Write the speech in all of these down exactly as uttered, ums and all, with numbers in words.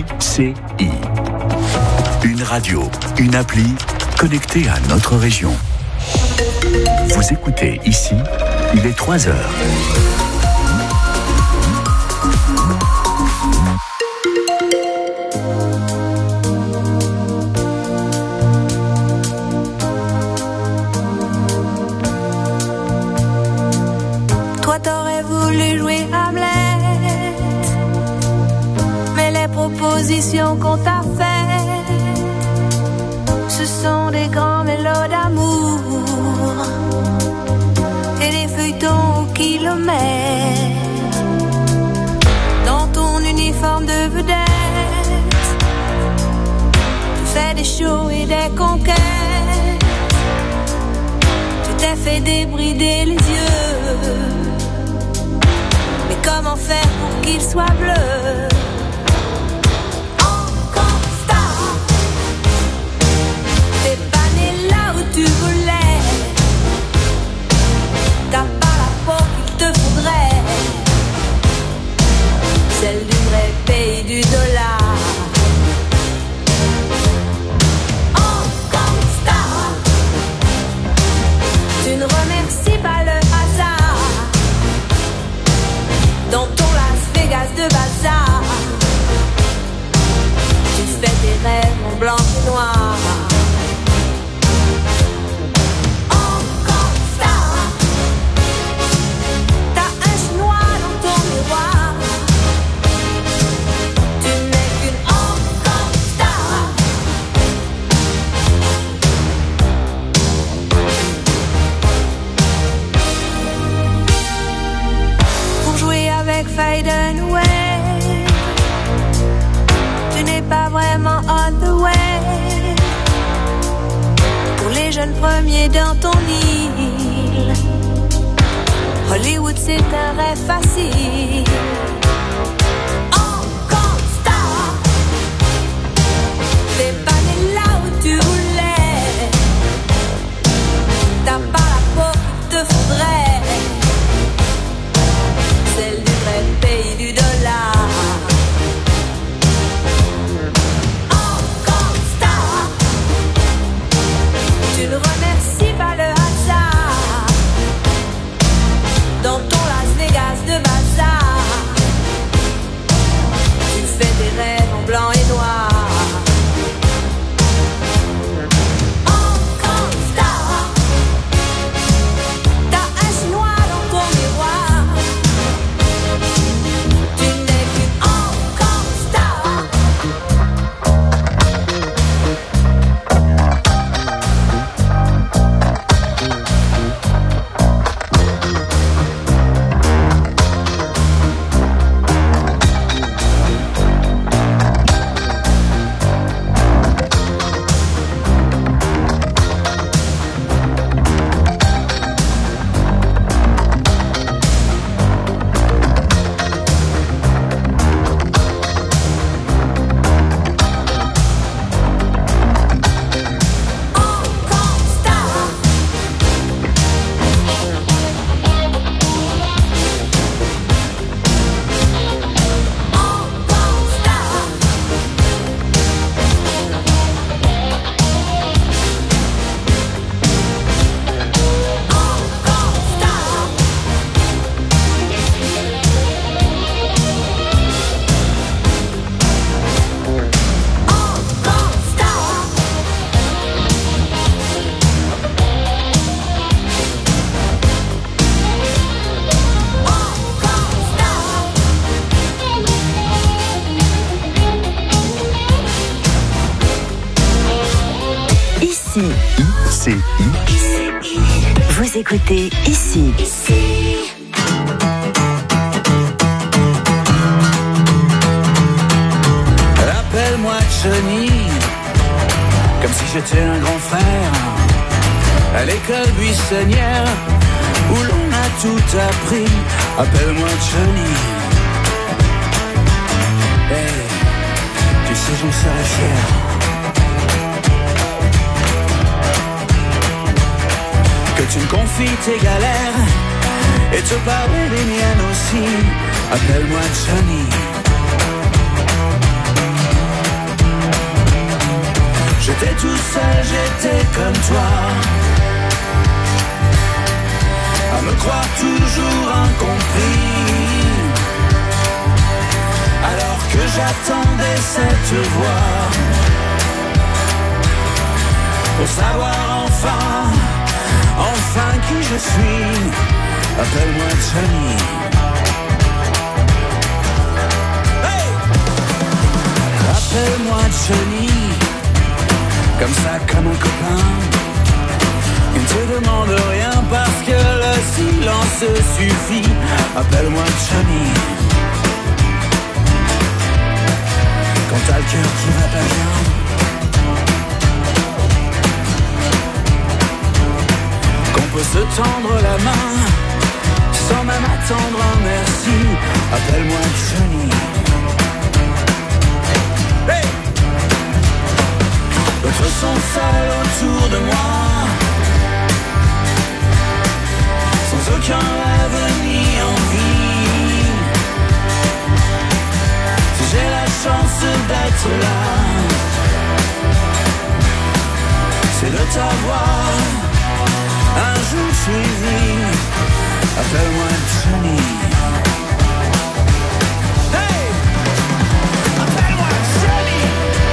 C I. Une radio, une appli connectée à notre région. Vous écoutez ici, il est trois heures. Toi t'aurais voulu jouer Hamlet, mais les propositions qu'on t'a faites, ce sont des grands mélos d'amour et des feuilletons au kilomètre. Dans ton uniforme de vedette, tu fais des shows et des conquêtes. Tu t'es fait débrider les yeux, mais comment faire pour qu'il soit bleu? Tu voulais, t'as pas la peau qu'il te faudrait, celle du vrai pays du dollar. Encore star, tu ne remercies pas le hasard dans ton Las Vegas de bazar. Tu fais tes rêves en blanc et noir. Fade away, tu n'es pas vraiment on the way. Pour les jeunes premiers dans ton île, Hollywood c'est un rêve facile. Encore star, t'es pas né là où tu voulais, t'as pas la peau qu'il te faudrait, celle du vrai pays du dollar. Encore star, tu ne remercies pas le hasard dans ton Las Vegas de bazar. Tu fais des rêves en blanc et noir. C I. Vous écoutez ici. Appelle-moi Johnny, comme si j'étais un grand frère, à l'école buissonnière, où l'on a tout appris. Appelle-moi Johnny. Hey, tu sais, j'en serais fier. Que tu me confies tes galères et te parler des miennes aussi. Appelle-moi Johnny. j'étais tout seul, j'étais comme toi, à me croire toujours incompris, alors que j'attendais cette voix, pour savoir enfin, enfin qui je suis. Appelle-moi Johnny. Hey! Appelle-moi Johnny, comme ça, comme un copain. Il ne te demande rien parce que le silence suffit. Appelle-moi Johnny. Quand t'as le cœur qui va pas bien, qu'on peut se tendre la main sans même attendre un merci. Appelle-moi Johnny. Hey! D'autres sont seuls autour de moi, sans aucun rêve ni envie. Si j'ai la chance d'être là, c'est de t'avoir un jour suivi. Appelle-moi Johnny. Hey! Appelle-moi Johnny.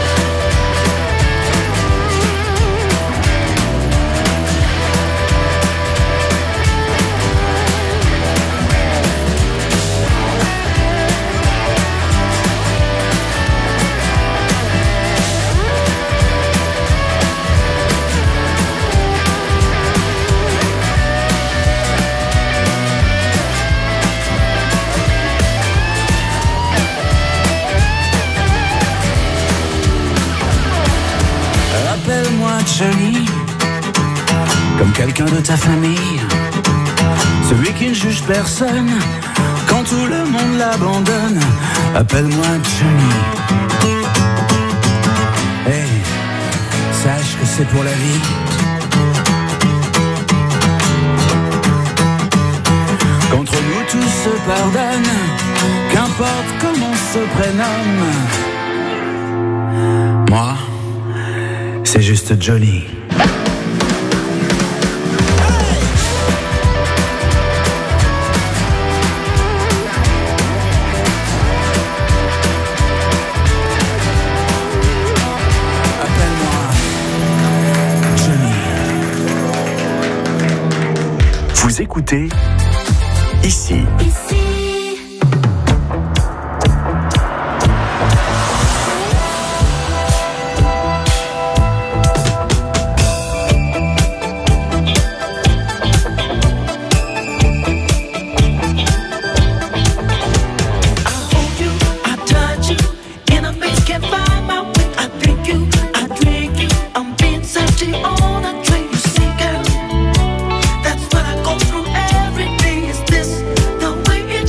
Appelle-moi Johnny, comme quelqu'un de ta famille, celui qui ne juge personne quand tout le monde l'abandonne. Appelle-moi Johnny. Hey, sache que c'est pour la vie. Qu'entre nous tout se pardonne, qu'importe comment on se prénomme. Moi, c'est juste Johnny. Appelle-moi Johnny. Vous écoutez ici. Ici. That's what I go through every day. Is this the way it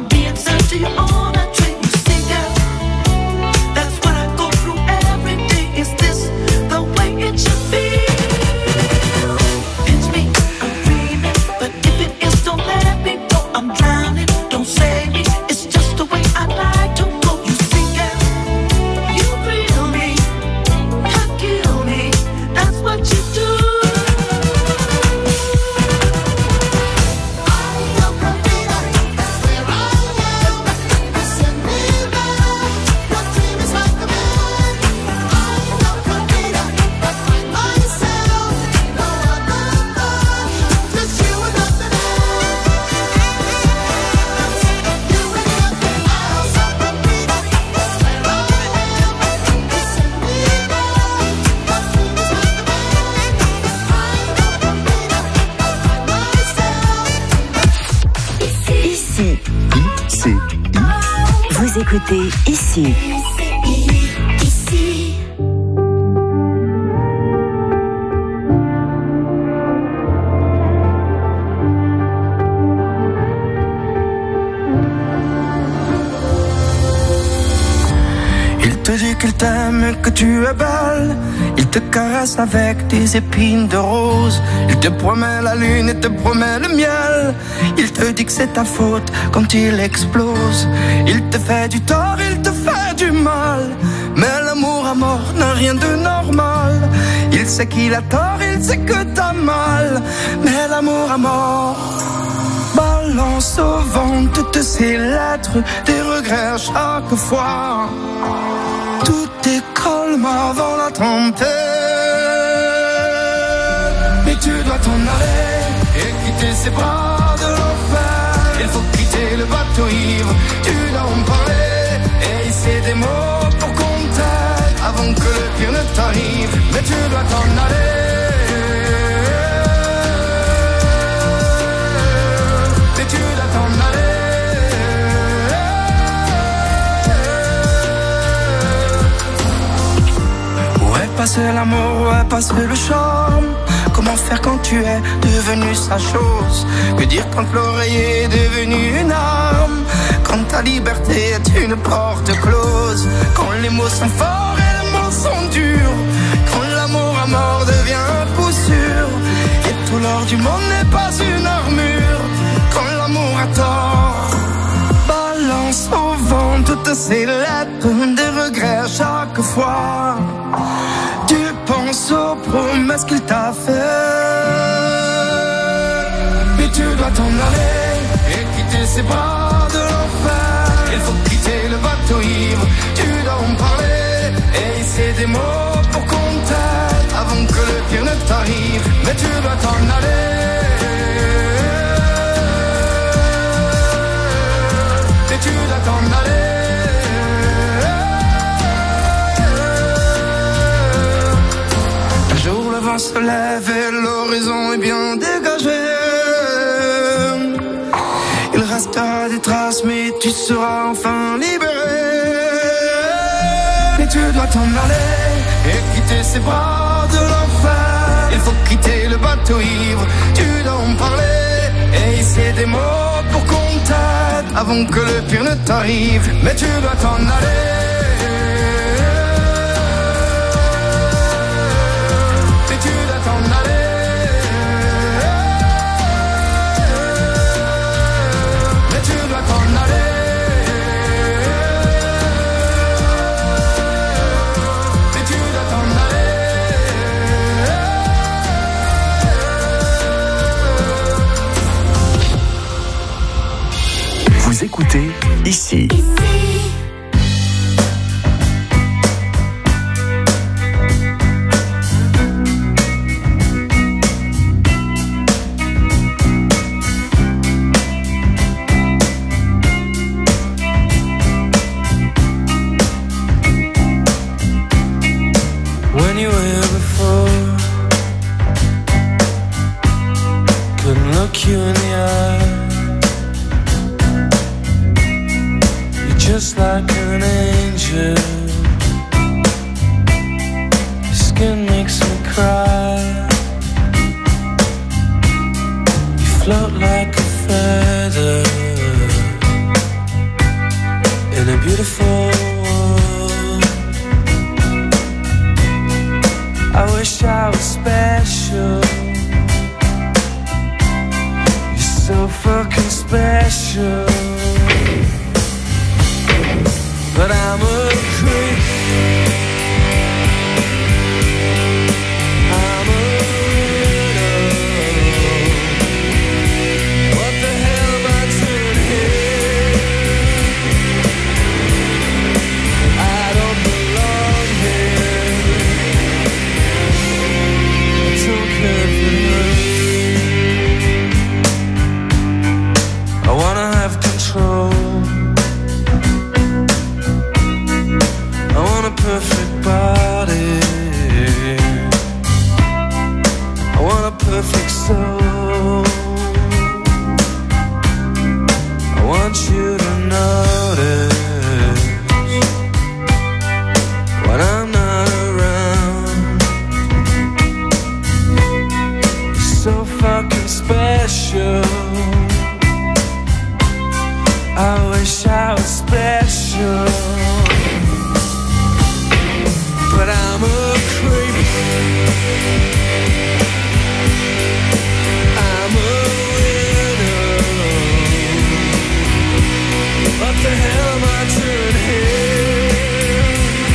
écoutez ici. Il te dit qu'il t'aime, que tu es belle. Il te caresse avec des épines de rose. Il te promet la lune et te promet le miel. Il te dit que c'est ta faute quand il explose. Il te fait du tort, il te fait du mal. Mais l'amour à mort n'a rien de normal. Il sait qu'il a tort, il sait que t'as mal. Mais l'amour à mort balance au vent toutes ces lettres, des regrets à chaque fois. Tout est calme avant la tempête. Mais tu dois t'en aller et quitter ces bras de l'enfer. Il faut quitter le bateau ivre, tu dois en parler et hisser des mots pour qu'on t'aide avant que le pire ne t'arrive. Mais tu dois t'en aller. Mais tu dois t'en aller. Passer l'amour, ouais, passer le charme. Comment faire quand tu es devenu sa chose? Que dire quand l'oreiller est devenu une arme? Quand ta liberté est une porte close. Quand les mots sont forts et les mots sont durs. Quand l'amour à mort devient un coup sûr. Et tout l'or du monde n'est pas une armure. Quand l'amour a tort, balance au vent toutes ces lettres, des regrets à chaque fois. Tu penses aux promesses qu'il t'a fait. Mais tu dois t'en aller et quitter ces bras de l'enfer. Il faut quitter le bateau ivre, tu dois en parler et hisser des mots pour qu'on t'aide avant que le pire ne t'arrive. Mais tu dois t'en aller. Mais tu dois t'en aller. Le vent se lève et l'horizon est bien dégagé. Il restera des traces mais tu seras enfin libéré. Mais tu dois t'en aller et quitter ces bras de l'enfer. Il faut quitter le bateau ivre, tu dois en parler et hisser des mots pour qu'on t'aide avant que le pire ne t'arrive. Mais tu dois t'en aller. Vous écoutez ici. When you were here before, couldn't look you in the eye. Just like an angel, your skin makes me cry. You float like a feather was special, but I'm a creep. I'm a widow. What the hell am I doing here?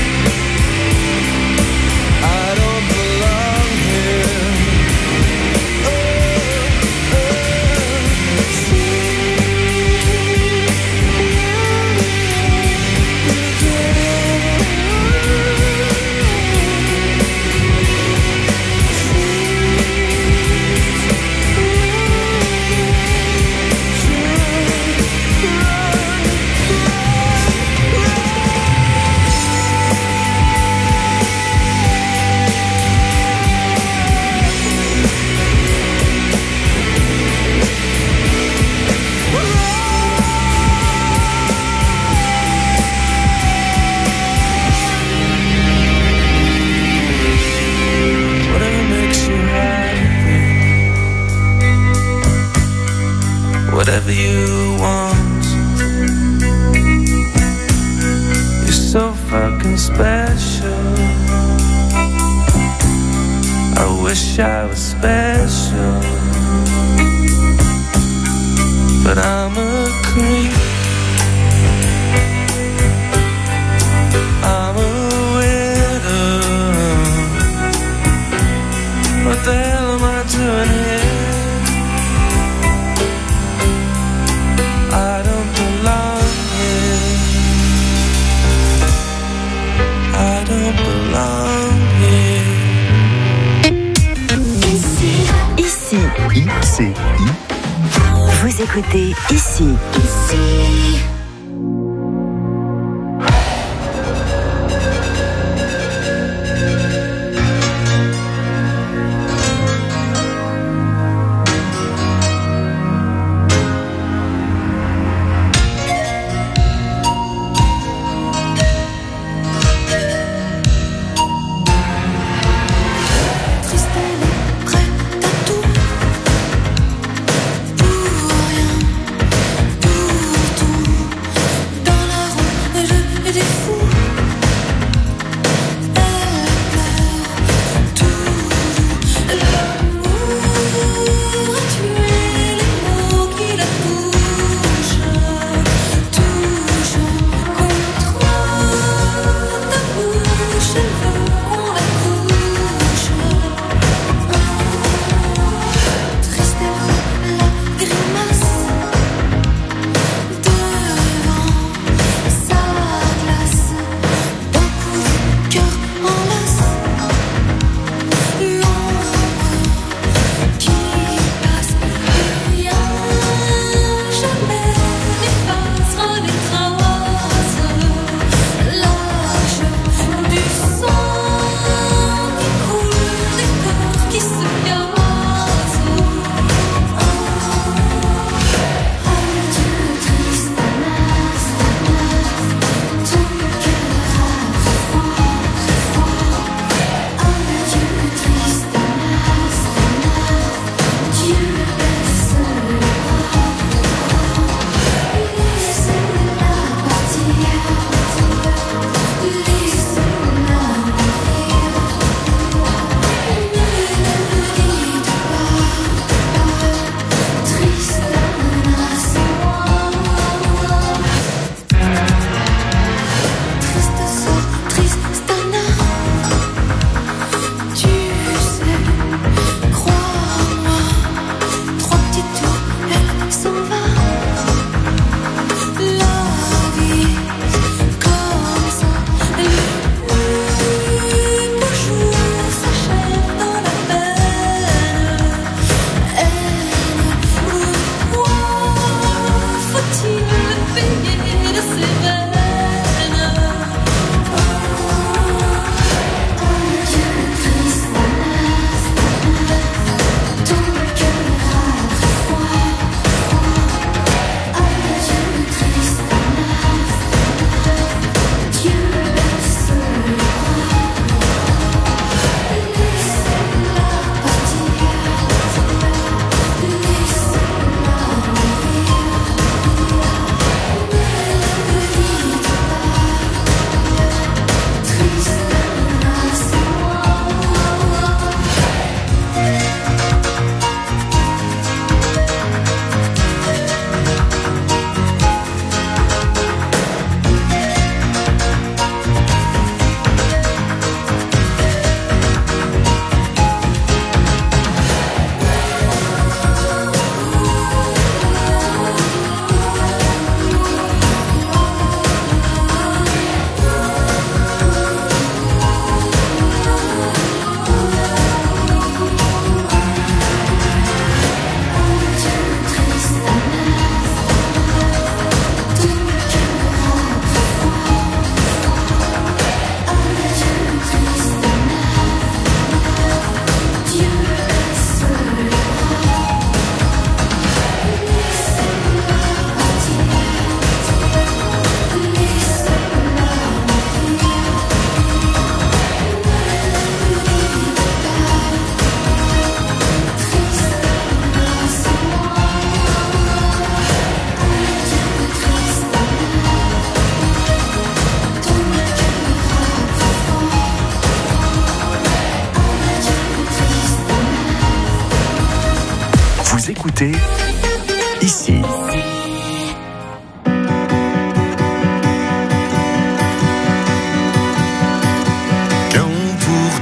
I don't belong here. Oh, oh. Whatever you want, you're so fucking special. I wish I was special, but I'm a creep. I'm a widow. What the hell am I doing here? I don't belong here. I don't belong here. Ici. Ici. I C I. Vous écoutez Ici. Ici. Pour rien, pour tout.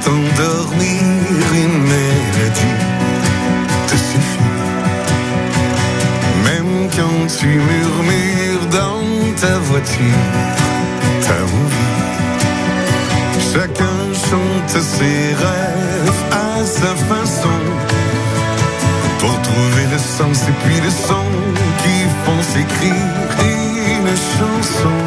t'endormir, une mélodie te suffit. Même quand tu murmures dans ta voiture, ta envie. Chacun chante ses rêves à sa façon, pour trouver le sens et puis le son qui font s'écrire une chanson.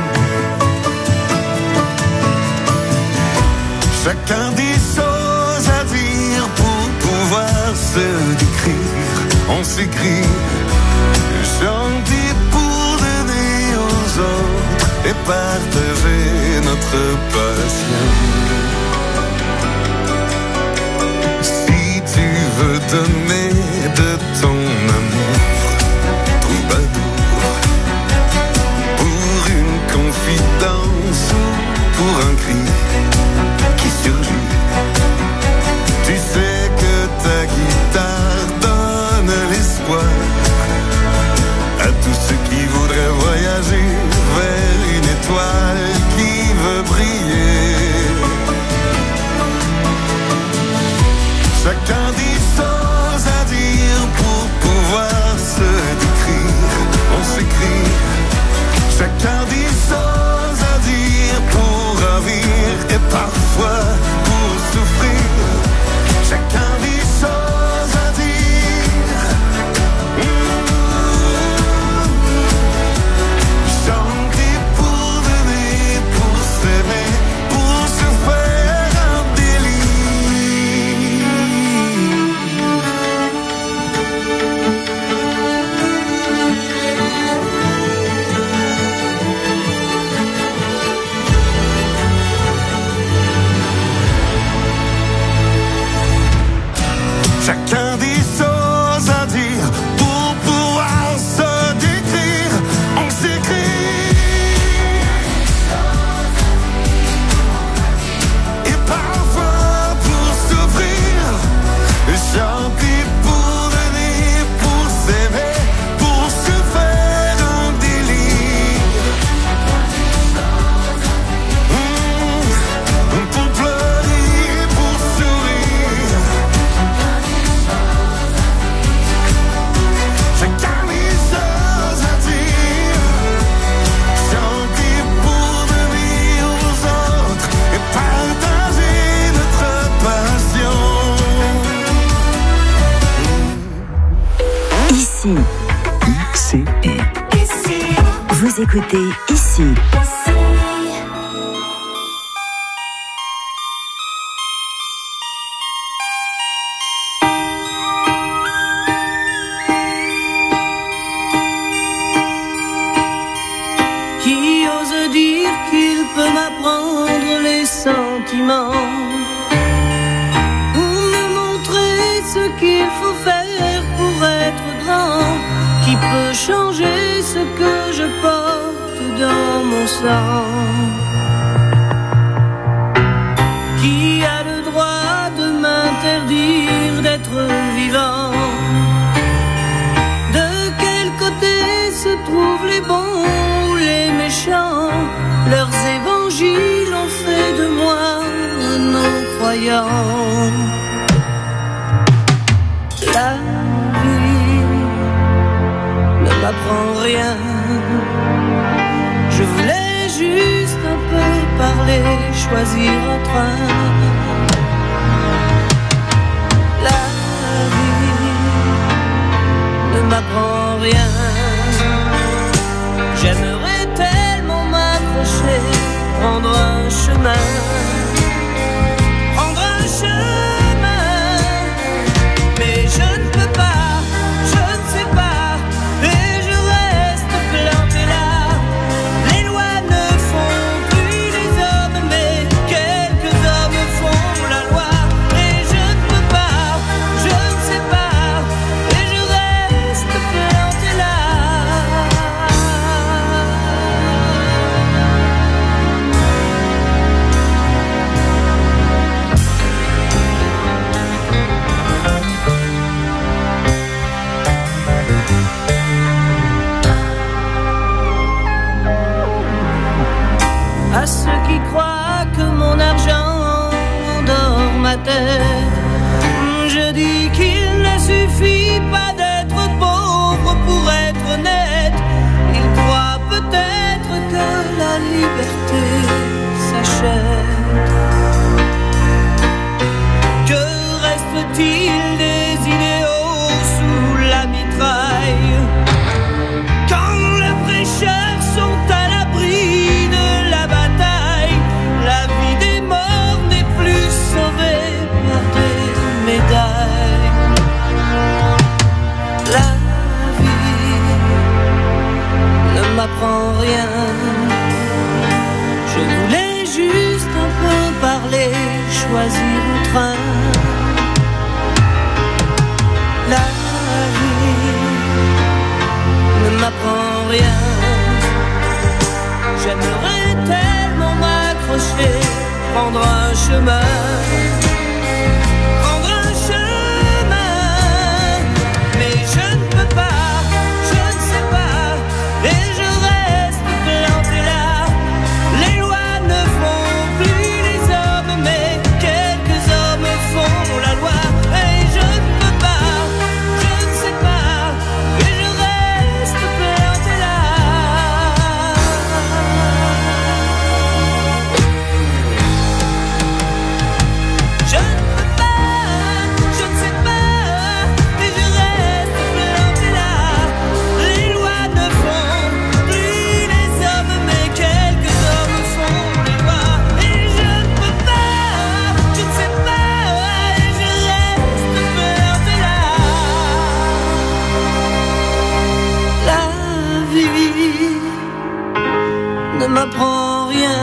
Chacun des choses à dire pour pouvoir se décrire. On s'écrit, chanter pour donner aux autres et partager notre passion. Si tu veux donner de ton amour, troubadour, pour une confidence ou pour un cri qui surgit, tu sais que ta guitare donne l'espoir à tous ceux qui voudraient voyager vers une étoile qui veut briller. Chacun des choses à dire pour pouvoir se décrire. On s'écrit. Chacun des choses à dire pour ravir et parfois pour souffrir. Chacun des choses à dire. Mmh. Chanter pour donner, pour s'aimer, pour se faire un délire. Chacun des choses à dire pour pouvoir se décrire. On s'écrit. Et parfois pour s'ouvrir. Chanter pour donner, pour s'aimer, pour se faire un délire. Mmh. Pour pleurer, pour sourire. Chacun des choses à dire. Chanter pour donner aux autres et partager notre passion. Ici, I C I. vous écoutez Ici. Qui ose dire qu'il peut m'apprendre les sentiments ou me montrer ce qu'il faut faire pour être grand? Qui peut changer ce que je porte dans mon sang? Qui a le droit de m'interdire d'être vivant? De quel côté se trouvent les bons ou les méchants? Leurs évangiles ont fait de moi un non-croyant. La vie ne m'apprend rien. Je voulais juste un peu parler, choisir un train. La vie ne m'apprend rien. J'aimerais tellement m'accrocher, prendre un chemin, prendre un chemin, mais je ne peux pas, je ne sais pas, et je reste planté là. Les lois ne font plus les hommes, mais quelques hommes font la loi, et je ne peux pas, je ne sais pas, et je reste planté là. ma tête. Je dis qu'il ne suffit pas d'être pauvre pour être honnête. Il croit peut-être que la liberté s'achète. Que reste-t-il des idéaux sous la mitraille? Quand les prêcheurs sont à l'abri de la bataille, la vie des morts n'est plus sauvée par des médailles. La vie ne m'apprend rien. Je voulais juste un peu parler, choisir le train. La vie ne m'apprend rien. J'aimerais tellement m'accrocher, prendre un chemin, prendre un chemin, mais je ne peux pas, je ne sais pas, et je reste planté là. Les lois ne font plus les hommes, mais quelques hommes font la loi, et je ne peux pas, je ne sais pas, et je reste planté là. Je ne peux pas, je ne sais pas, et je reste planté là. Les lois ne font plus les hommes, mais quelques hommes font les lois. Et je ne peux pas, je ne sais pas, et je reste planté là. La vie ne m'apprend rien.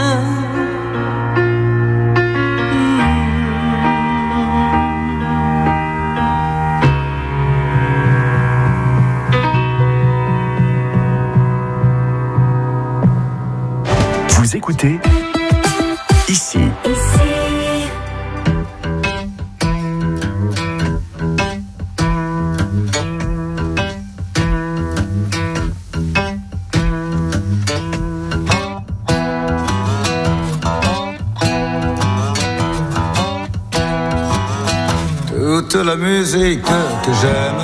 Vous écoutez ici. Toute la musique que j'aime,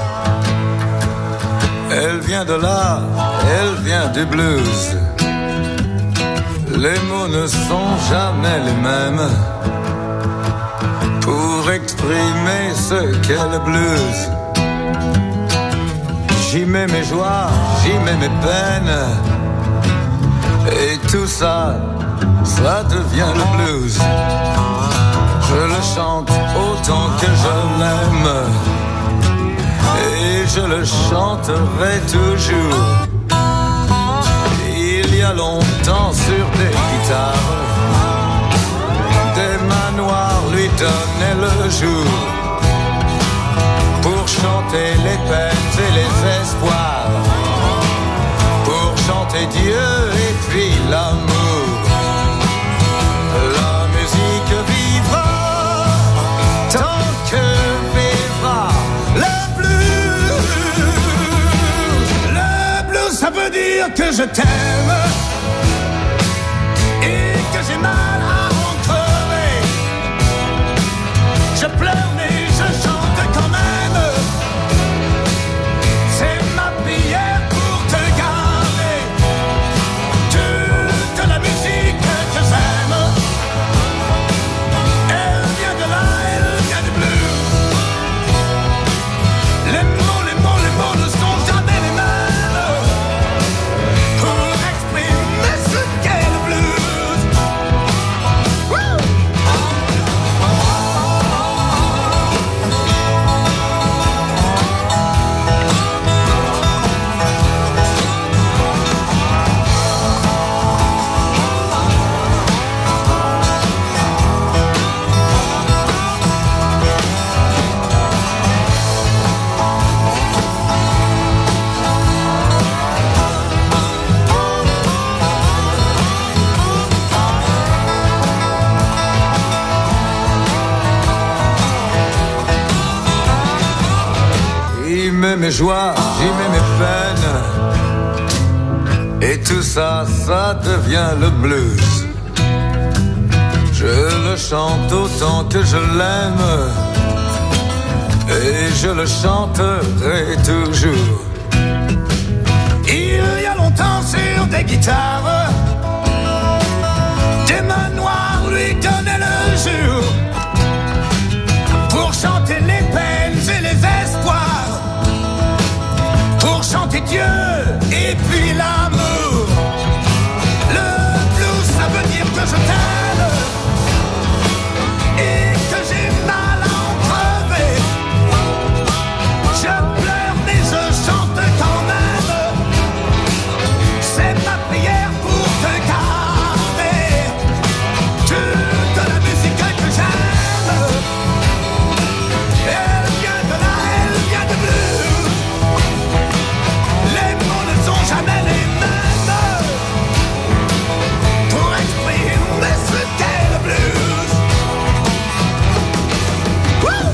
elle vient de là, elle vient du blues. Les mots ne sont jamais les mêmes pour exprimer ce qu'est le blues. J'y mets mes joies, j'y mets mes peines, et tout ça, ça devient le blues. Je le chante autant que je l'aime, et je le chanterai toujours. Il y a longtemps sur des guitares, des manoirs lui donnaient le jour pour chanter les peines et les espoirs, pour chanter Dieu et puis l'amour. La musique vivra tant que vivra le blues. Le blues, ça veut dire que je t'aime et que j'ai mal à en crever. Je pleure mais je chante quand même. C'est ma prière pour te garder. Toute la musique que j'aime, elle vient de là, elle vient du blues. Les mots, les mots, les mots ne sont jamais les mêmes pour exprimer ce qu'est le blues. Woo! J'y mets mes joies, j'y mets mes peines, et tout ça, ça devient le blues. Je le chante autant que je l'aime, et je le chanterai toujours. Il y a longtemps sur des guitares, des mains noires lui donnaient le jour, pour chanter les peines et les espoirs, pour chanter Dieu et puis l'amour. Le blues, ça veut dire que je t'aime et que j'ai mal à en crever. Je pleure mais je chante quand même, c'est ma prière pour te garder. Toute la musique que j'aime, elle vient de là, elle vient de blues. Les mots ne sont jamais les mêmes pour exprimer ce qu'est le blues. Wouh!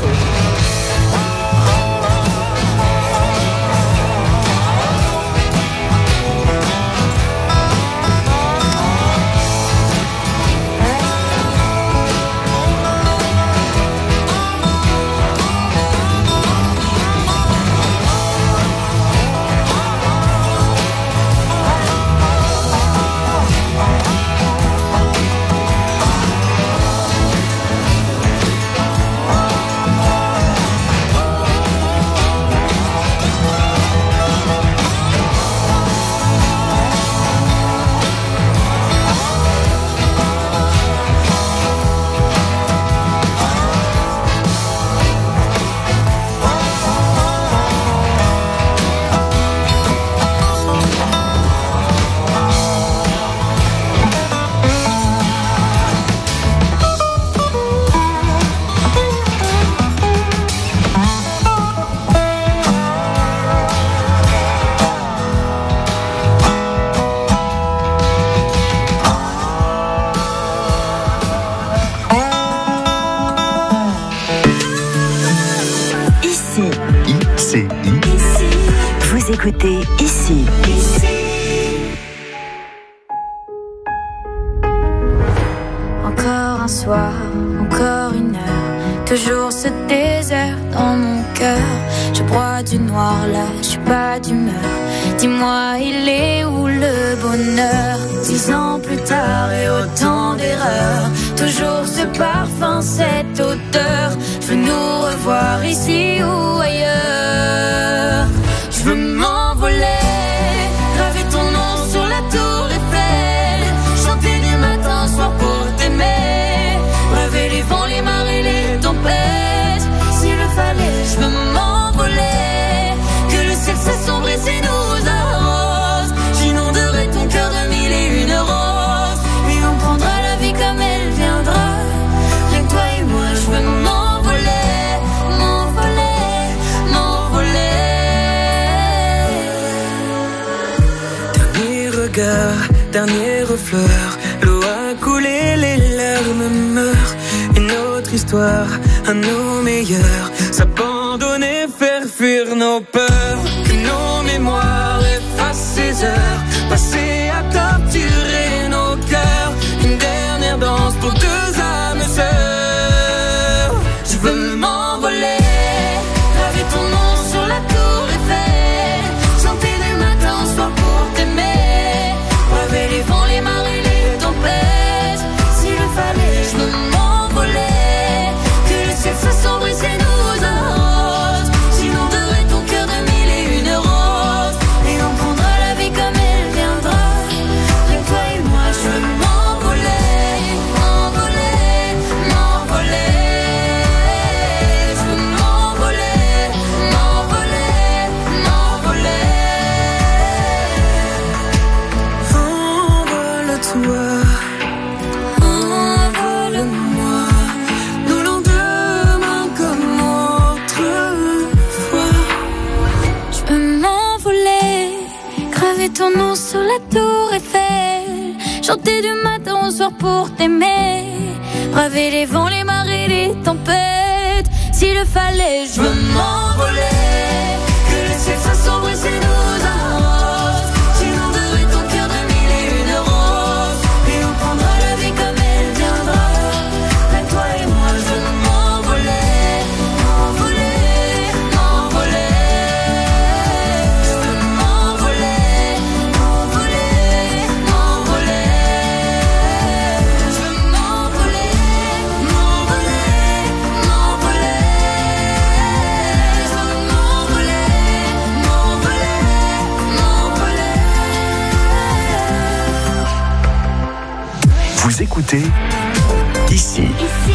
Ici, I C I. vous écoutez Ici. Encore un soir, encore une heure, toujours ce désert dans mon cœur. Je broie du noir là, je suis pas d'humeur. Dis-moi, il est où le bonheur? Dix ans plus tard et autant d'erreurs, toujours ce parfum, cette odeur. Je veux nous revoir ici ou ailleurs. Je veux m'envoler, graver ton nom sur la tour Eiffel, chanter du matin au soir pour t'aimer, braver les vents, les marées, les tempêtes. S'il le fallait, je veux m'envoler, que le ciel s'assombrisse et nous arrose. J'inonderai ton cœur de mille et une roses, et on prendra la vie comme elle viendra. Rien que toi et moi, je veux m'envoler, m'envoler, m'envoler. Dernier regard, dernier refleur, l'eau a coulé, les larmes meurent. Une autre histoire, à nos meilleurs, s'abandonner, faire fuir nos peurs. Que nos mémoires effacent ces heures passées à torturer nos cœurs. Une dernière danse pour deux âmes sœurs. Je veux m'envoler, graver ton nom sur la tour Eiffel, chanter du matin au soir pour t'aimer, braver les vents, les marées, les tempêtes. S'il le fallait, je veux m'envoler, que le ciel s'assombrisse et nous arrose. J'inonderai ton cœur de mille et une roses, et on prendra la vie comme elle viendra. Rien que toi et moi, je veux m'envoler, m'envoler, m'envoler. Je veux m'envoler, m'envoler, m'envoler. Envole-toi, envole-moi, nous lendemain comme autrefois. Je veux m'envoler, graver ton nom sur la tour Eiffel, chanter du matin au soir pour t'aimer, braver les vents, les marées, les tempêtes. S'il le fallait, je veux m'envoler, que le ciel s'assombrisse et nous arrose. J'inonderai ton cœur de mille et une roses, et on prendra la vie comme elle viendra. Vous écoutez ici. Ici.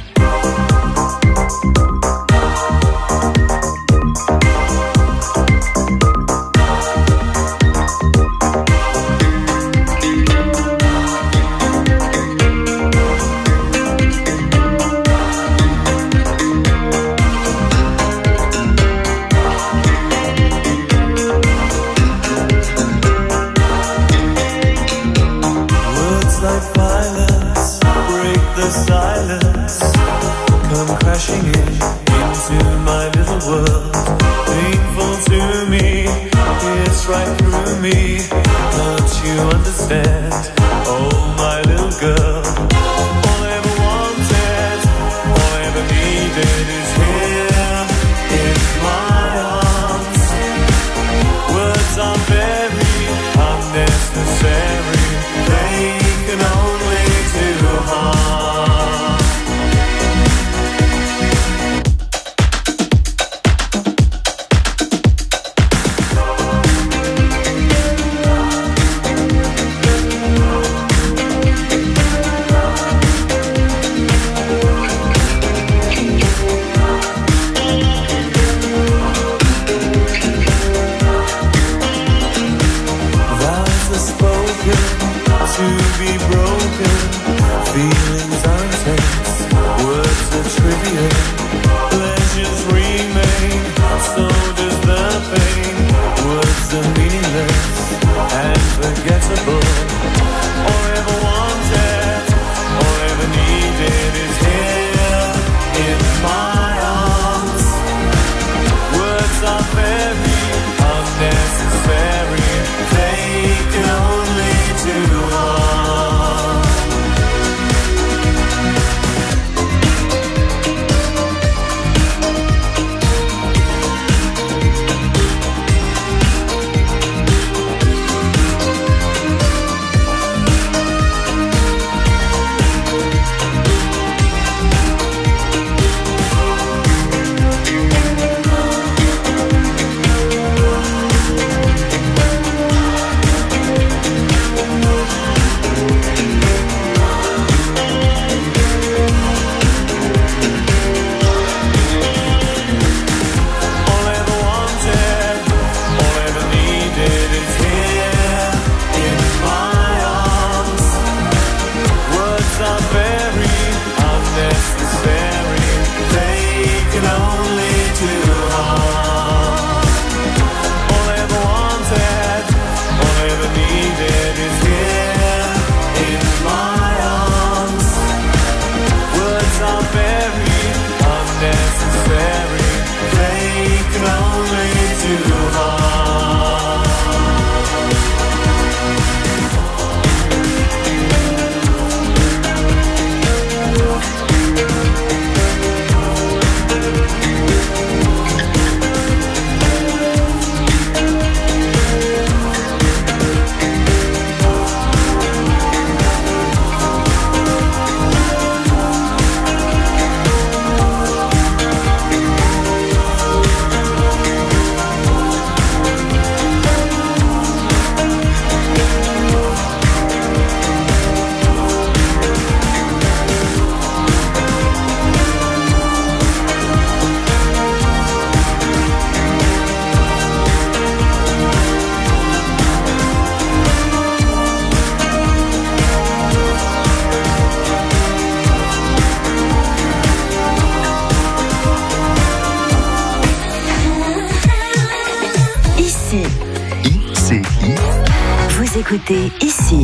Écoutez ici.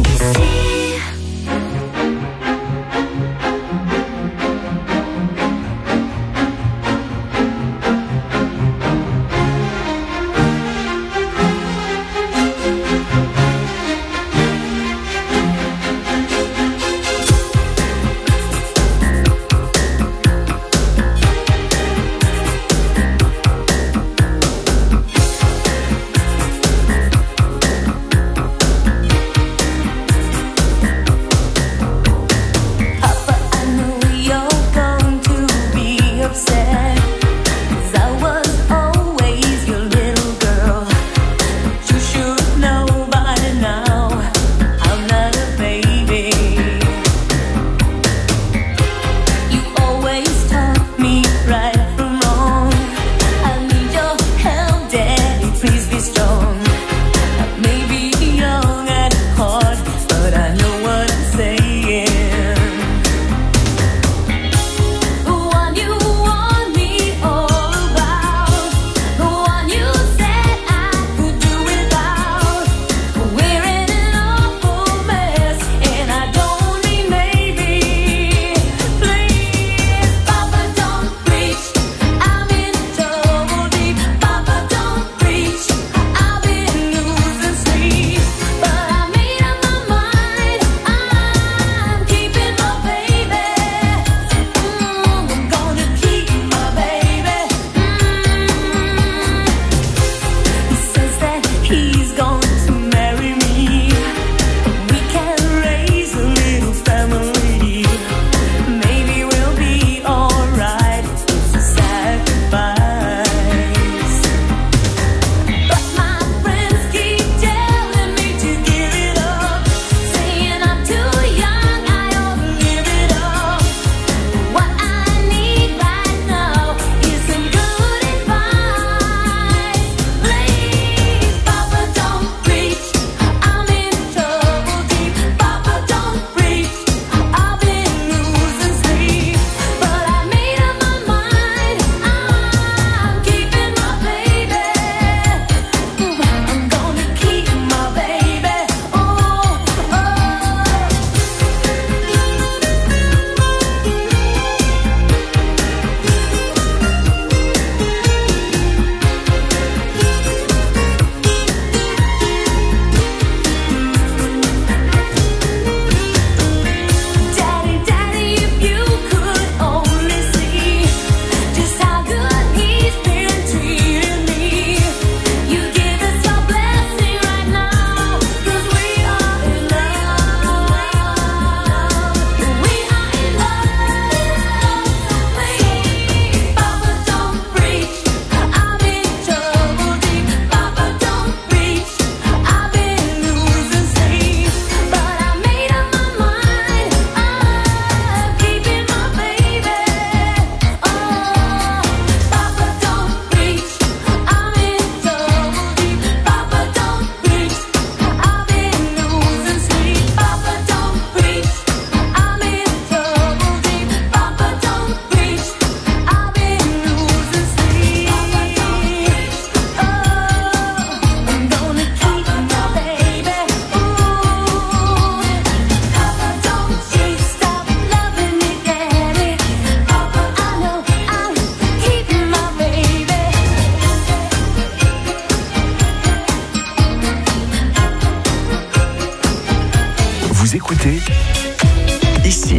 ici.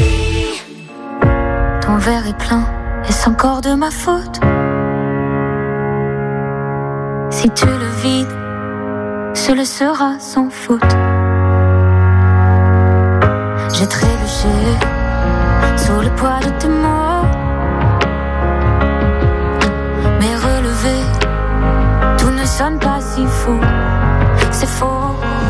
Ton verre est plein, est-ce encore de ma faute? Si tu le vides, ce le sera sans faute. J'ai trébuché sous le poids de tes mots, mais relevé, tout ne sonne pas si faux. C'est faux.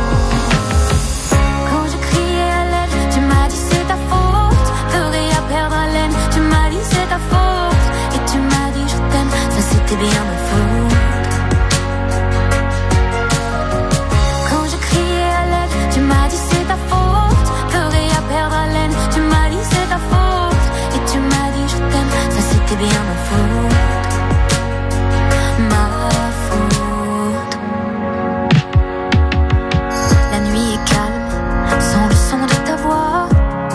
Quand j'ai crié à l'aide, tu m'as dit c'est ta faute. Pleurer à perdre haleine, tu m'as dit c'est ta faute. Et tu m'as dit je t'aime, ça c'était bien ma faute. Quand j'ai crié à l'aide, tu m'as dit c'est ta faute. Pleurer à perdre haleine, tu m'as dit c'est ta faute. Et tu m'as dit je t'aime, ça c'était bien ma faute. Ma faute. La nuit est calme, sans le son de ta voix.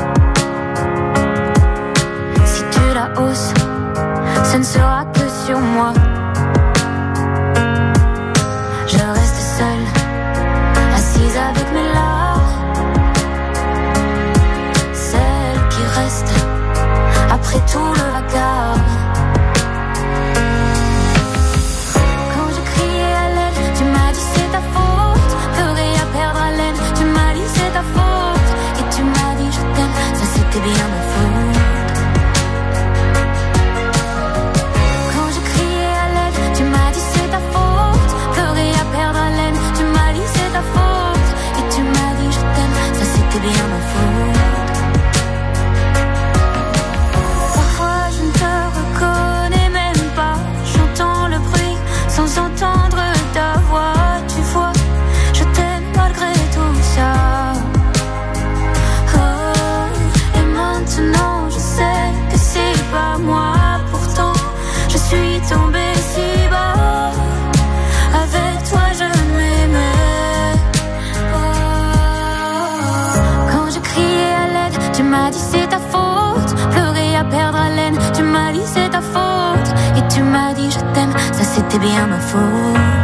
Si tu la hausses, ce ne sera que sur moi. Je reste seule, assise avec mes larmes. Celle qui reste après tout le vacarme. Quand j'ai crié à l'aide, tu m'as dit c'est ta faute. Pleurer à perdre haleine, tu m'as dit c'est ta faute. Et tu m'as dit je t'aime, ça c'était bien ma faute. Quand j'ai crié à l'aide, tu m'as dit c'est ta faute. Pleurer à perdre haleine, tu m'as dit c'est ta faute. Et tu m'as dit je t'aime, ça c'était bien ma faute. Parfois je ne te reconnais même pas. J'entends le bruit sans entendre ta voix. Tu vois, je t'aime malgré tout ça. Oh, et maintenant je sais que c'est pas moi. Pourtant je suis tombée si bas. Avec toi je m'aimais. Oh, quand je criais à l'aide, tu m'as dit c'est ta faute. Pleurer à perdre haleine, tu m'as dit c'est ta faute. Et tu m'as dit je t'aime, ça c'était bien ma faute.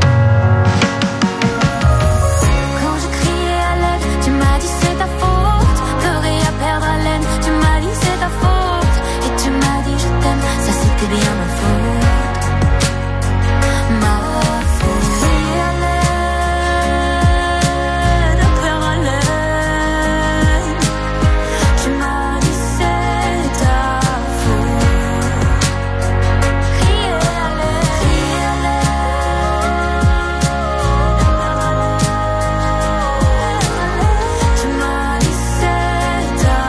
Quand je criais à l'aide, tu m'as dit c'est ta faute. Pleurer à perdre haleine, tu m'as dit c'est ta faute. Et tu m'as dit je t'aime, ça c'était bien ma faute. Ma faute. Crier à l'aide, à perdre haleine, tu m'as dit c'est ta faute. Crier à l'aide, crier à l'aide, tu m'as dit c'est ta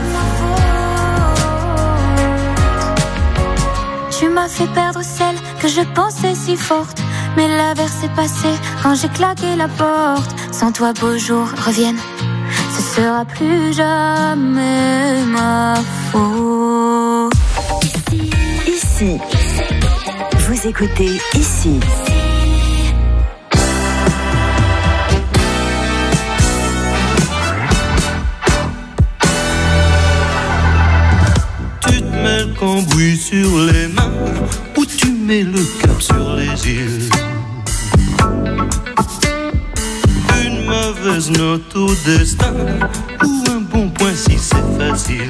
faute. Tu m'as fait perdre celle que je pensais si forte, mais l'averse est passée quand j'ai claqué la porte. Sans toi beaux jours reviennent, ce sera plus jamais ma faute. Ici. Vous écoutez Ici. Tu te mets le cambouis sur les mains, ou tu mets le cap sur les îles. Une mauvaise note au destin, ou un bon point si c'est facile.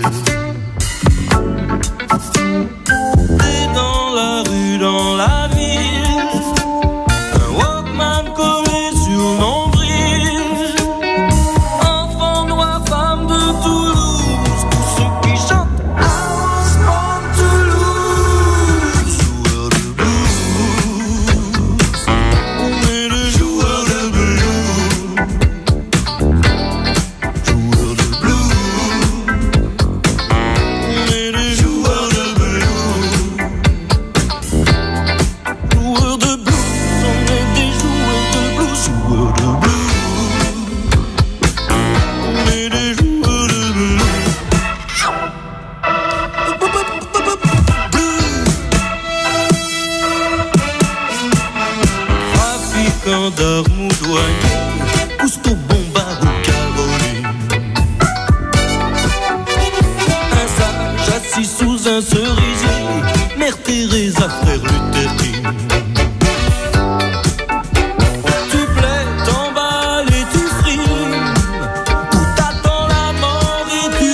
T'es dans la rue, dans la ville, un Walkman collé sur le nombril. Enfant noir, femme de Toulouse, tous ceux qui chantent I was born to lose. Joueur de blues, on est le joueur de blues. Joueur de blues, on est le joueur de blues. Joueur de blues, on est des joueurs de blues. Joueur de blues, on est des joueurs de blues. Trafiquant d'armes ou douanier, Cousteau, Bombard ou Caroline. Un sage assis sous un cerisier, Mère Teresa, frère Luther King. Tu plais, t'emballes et tu frimes, ou t'attends la mort et tu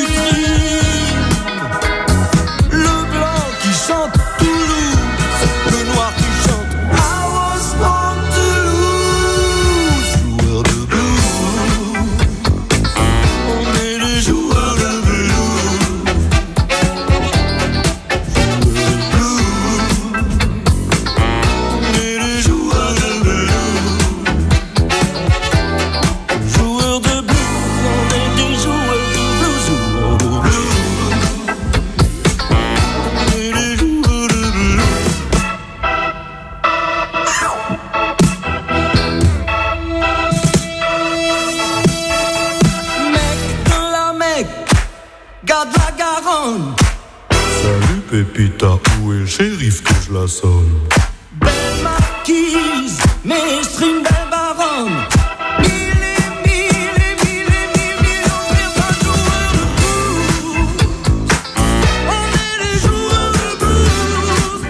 garde la Garonne. Salut Pépita, où est le shérif que je la sonne? Belle marquise, maître une belle baronne. Mille et mille et mille et mille millions de personnes joueurs de blues. On est les joueurs de blues.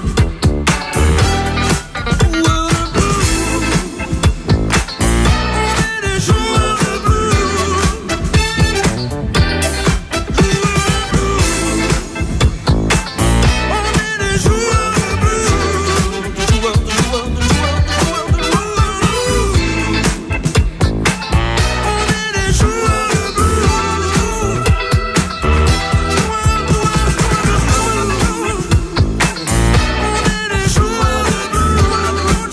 Joueurs de blues. On est les joueurs de blues. On est les joueurs de blues. Joueurs de joueurs de joueurs de joueurs de blues. On est les joueurs de blues. On est les joueurs de blues.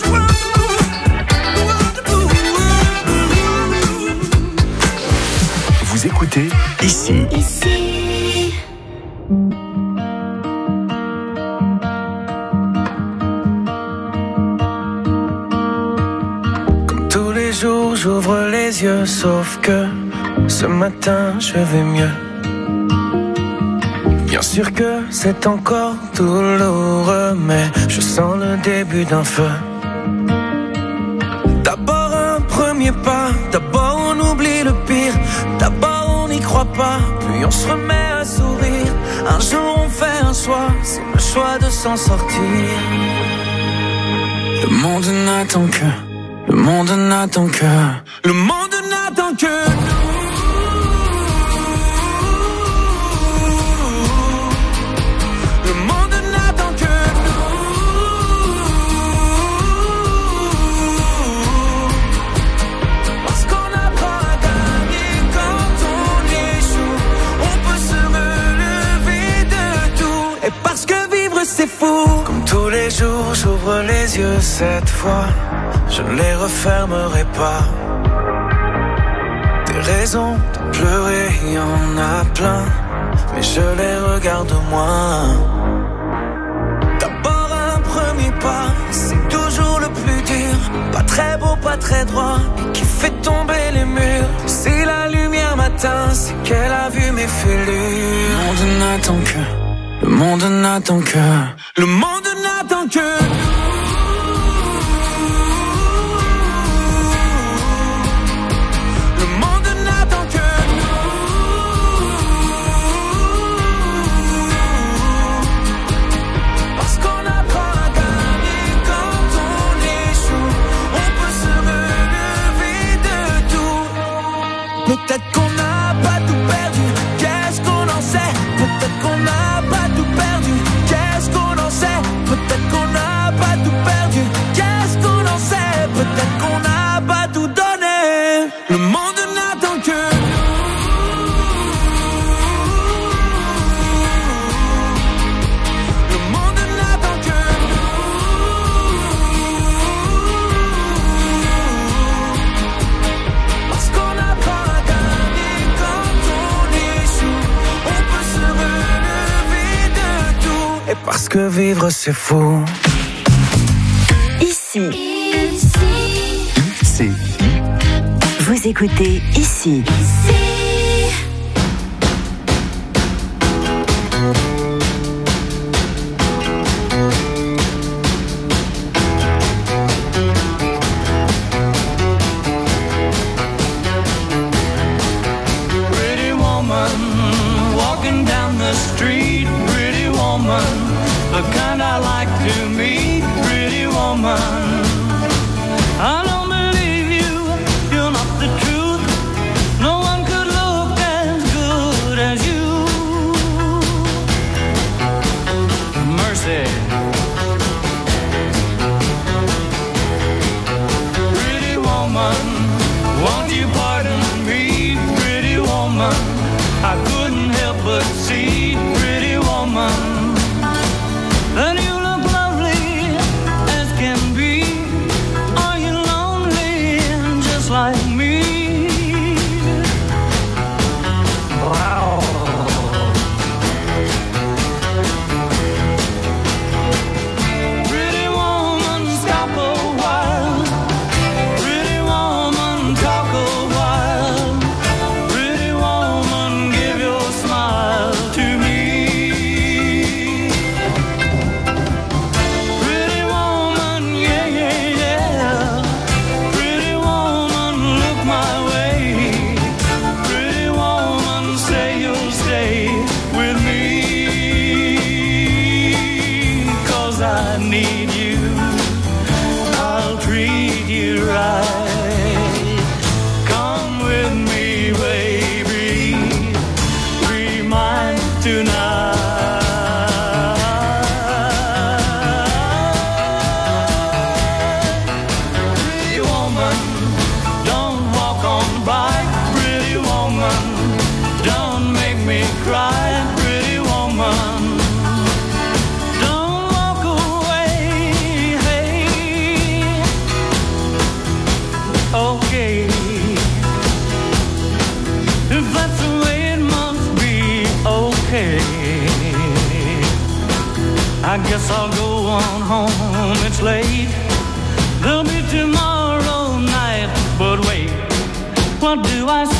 Vous écoutez ici. Ici. Tous les jours j'ouvre les yeux, sauf que ce matin je vais mieux. Bien sûr que c'est encore douloureux, mais je sens le début d'un feu. D'abord un premier pas, d'abord on oublie le pire, d'abord on n'y croit pas, puis on se remet à sourire. Un jour on fait un choix, c'est le choix de s'en sortir. Le monde n'attend que, le monde n'attend que, le monde n'attend que nous. Le monde n'attend que nous. Parce qu'on apprend à gagner quand on échoue. On peut se relever de tout. Et parce que vivre c'est fou. Comme tous les jours j'ouvre les yeux cette fois. Je ne les refermerai pas. Des raisons de pleurer, il y en a plein, mais je les regarde moins. D'abord un premier pas, c'est toujours le plus dur. Pas très beau, pas très droit, et qui fait tomber les murs. Si la lumière m'atteint, c'est qu'elle a vu mes fêlures. Le monde n'attend que, le monde n'attend que, le monde n'attend que nous. Peut-être qu'on n'a pas tout perdu, qu'est-ce qu'on en sait? Peut-être qu'on n'a pas tout perdu, qu'est-ce qu'on en sait? Peut-être qu'on n'a pas tout perdu, qu'est-ce qu'on en sait? Peut-être qu'on n'a pas tout donné. Le monde n'attend que nous. Le monde n'attend que nous. Parce qu'on apprend à gagner quand on échoue. On peut se relever de tout. Et parce que vivre c'est fou. Ici, Ici. C'est vous écoutez ici. Ici. Pretty woman, walking down the street. Pretty woman, the kind I like to meet. Pretty woman, I don't believe you, you're not the truth. No one could look as good as you. Mercy. Pretty woman, won't you pardon me? Pretty woman, I couldn't help but see. Pretty woman, and you look lovely as can be. Are you lonely? head. I guess I'll go on home, it's late. There'll be tomorrow night, but wait, what do I say?